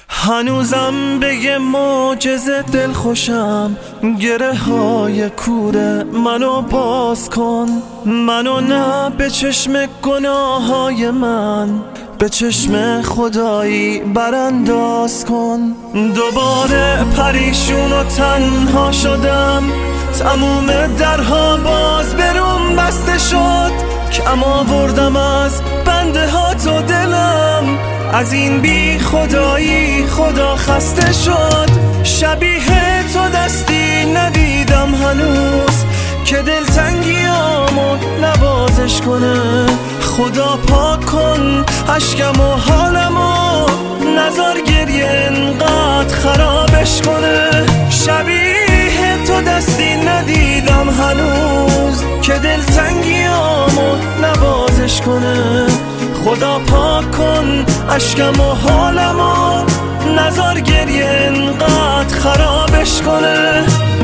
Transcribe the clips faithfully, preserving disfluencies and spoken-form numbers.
هنوزم به یه معجزه دل خوشم، گره های کوره منو باز کن، منو نه به چشم گناه های من، به چشم خدایی برانداز کن. دوباره پریشون و تنها شدم، تموم درها باز بروم بسته شد، کم آوردم از بنده ها تو دلم، از این بی خدایی خدا خسته شد. شبیه تو دستی ندیدم هنوز که دلتنگیامو نوازش کنه، خدا پاک کن اشکم و حالمو، نزار گریه انقدر خرابش کنه. شبیه تو دستی ندیدم هنوز که دلتنگیامو نوازش کنه، خدا پاک کن اشکم و حالمو، نزار گریه انقدر خرابش کنه.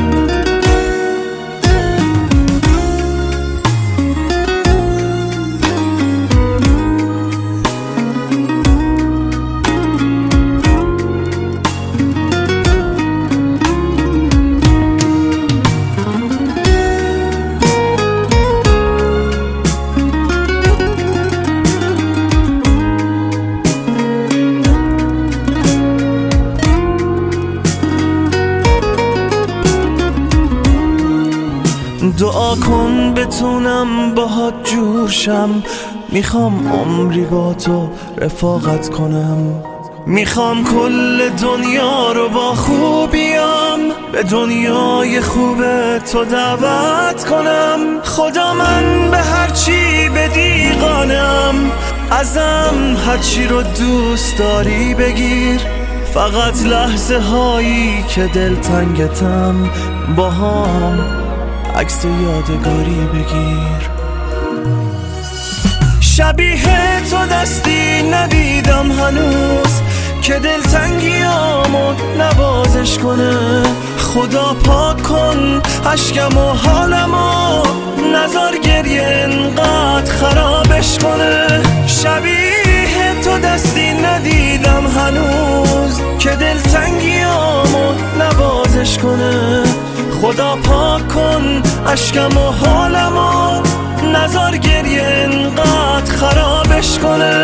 دعا کن بتونم باهات جور شم، میخوام عمری با تو رفاقت کنم، میخوام کل دنیا رو با خوبیام به دنیای خوب تو دعوت کنم. خدا من به هرچی بدی قانم، ازم هرچی رو دوست داری بگیر، فقط لحظه هایی که دلتنگتم با هم عکس یادگاری بگیر. شبیه تو دستی ندیدم هنوز که دلتنگیامو نوازش کنه، خدا پاک کن اشکم و حالمو، نزار گریه انقدر خرابش کنه. شبیه تو دستی ندیدم هنوز که دلتنگیامو نوازش کنه، خدا پاک کن اشکم و حالمو، نزار گریه انقدر خرابش کنه.